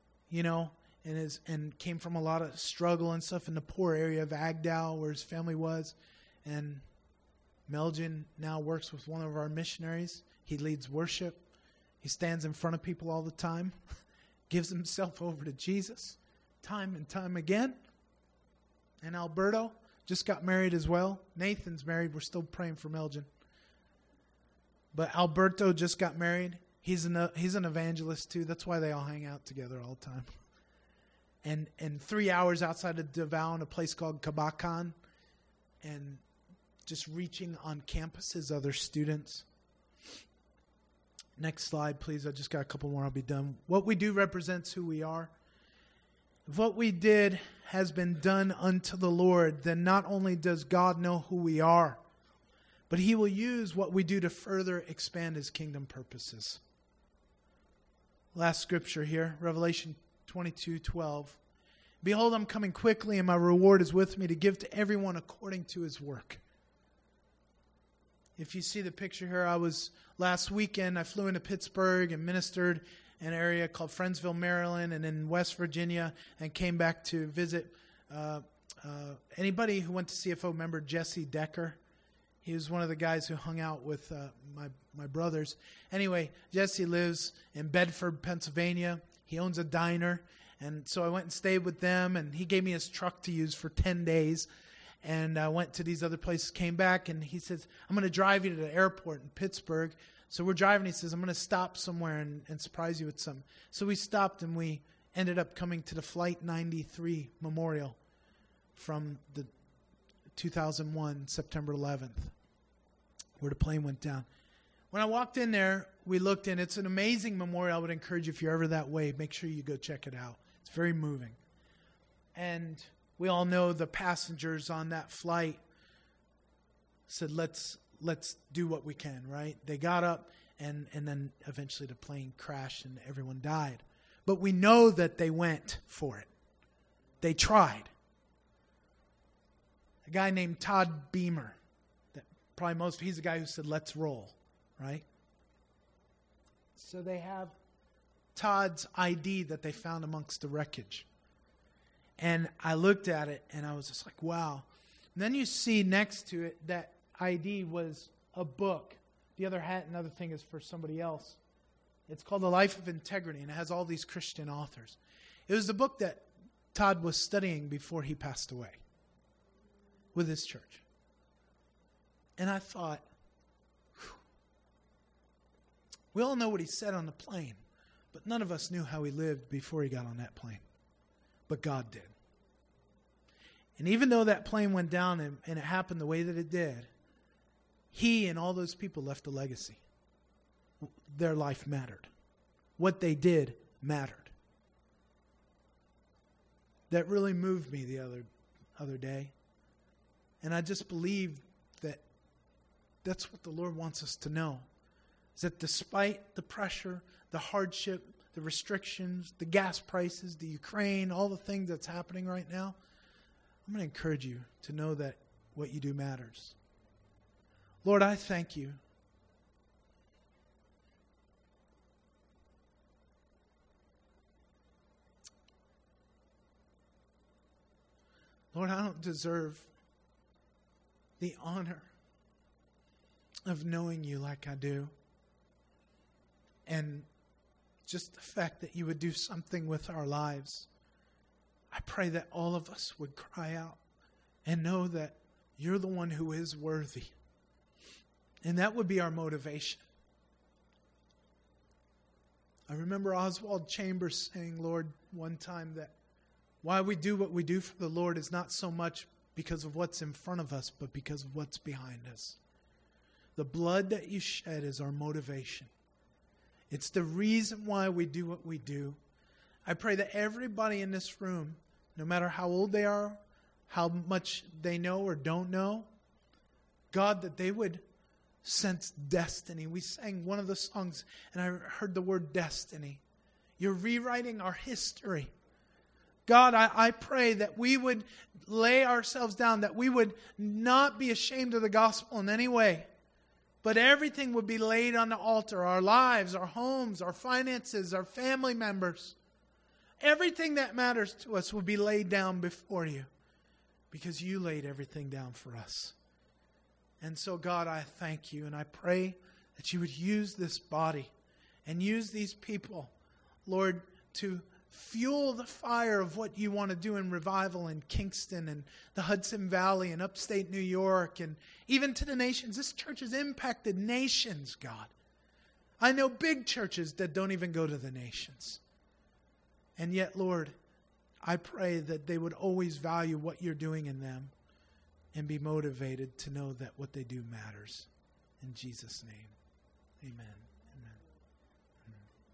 A: and came from a lot of struggle and stuff in the poor area of Agdal where his family was. And Melvin now works with one of our missionaries. He leads worship. He stands in front of people all the time, gives himself over to Jesus time and time again. And Alberto just got married as well. Nathan's married. We're still praying for Melvin. But Alberto just got married. He's an evangelist too. That's why they all hang out together all the time. And 3 hours outside of Davao in a place called Kabakan, and just reaching on campuses, other students. Next slide, please. I just got a couple more. I'll be done. What we do represents who we are. If what we did has been done unto the Lord, then not only does God know who we are, but He will use what we do to further expand His kingdom purposes. Last scripture here, Revelation 22:12. Behold, I'm coming quickly, and my reward is with me to give to everyone according to his work. If you see the picture here, last weekend, I flew into Pittsburgh and ministered in an area called Friendsville, Maryland, and in West Virginia, and came back to visit. Anybody who went to CFO remember Jesse Decker? He was one of the guys who hung out with my brothers. Anyway, Jesse lives in Bedford, Pennsylvania. He owns a diner. And so I went and stayed with them, and he gave me his truck to use for 10 days. And I went to these other places, came back, and he says, I'm going to drive you to the airport in Pittsburgh. So we're driving. He says, I'm going to stop somewhere and surprise you with some. So we stopped, and we ended up coming to the Flight 93 Memorial from the 2001, September 11th, where the plane went down. When I walked in there, we looked in. It's an amazing memorial. I would encourage you, if you're ever that way, make sure you go check it out. It's very moving. And we all know the passengers on that flight said, let's do what we can, right? They got up, and then eventually the plane crashed and everyone died. But we know that they went for it. They tried. A guy named Todd Beamer, he's the guy who said, let's roll, right? So they have Todd's ID that they found amongst the wreckage. And I looked at it and I was just like, wow. And then you see next to it that ID was a book. The other hat and other thing is for somebody else. It's called The Life of Integrity, and it has all these Christian authors. It was the book that Todd was studying before he passed away with his church. And I thought, we all know what he said on the plane, but none of us knew how he lived before he got on that plane. But God did. And even though that plane went down and it happened the way that it did, he and all those people left a legacy. Their life mattered. What they did mattered. That really moved me the other day. And I just believe that that's what the Lord wants us to know. Is that despite the pressure, the hardship, the restrictions, the gas prices, the Ukraine, all the things that's happening right now, I'm going to encourage you to know that what you do matters. Lord, I thank you. Lord, I don't deserve the honor of knowing you like I do. And just the fact that you would do something with our lives. I pray that all of us would cry out and know that you're the one who is worthy. And that would be our motivation. I remember Oswald Chambers saying, Lord, one time that why we do what we do for the Lord is not so much because of what's in front of us, but because of what's behind us. The blood that you shed is our motivation. It's the reason why we do what we do. I pray that everybody in this room, no matter how old they are, how much they know or don't know, God, that they would sense destiny. We sang one of the songs and I heard the word destiny. You're rewriting our history. God, I pray that we would lay ourselves down, that we would not be ashamed of the gospel in any way, but everything would be laid on the altar. Our lives, our homes, our finances, our family members. Everything that matters to us will be laid down before you because you laid everything down for us. And so, God, I thank you and I pray that you would use this body and use these people, Lord, to fuel the fire of what you want to do in revival in Kingston and the Hudson Valley and upstate New York and even to the nations. This church has impacted nations, God. I know big churches that don't even go to the nations. And yet, Lord, I pray that they would always value what you're doing in them and be motivated to know that what they do matters. In Jesus' name, amen.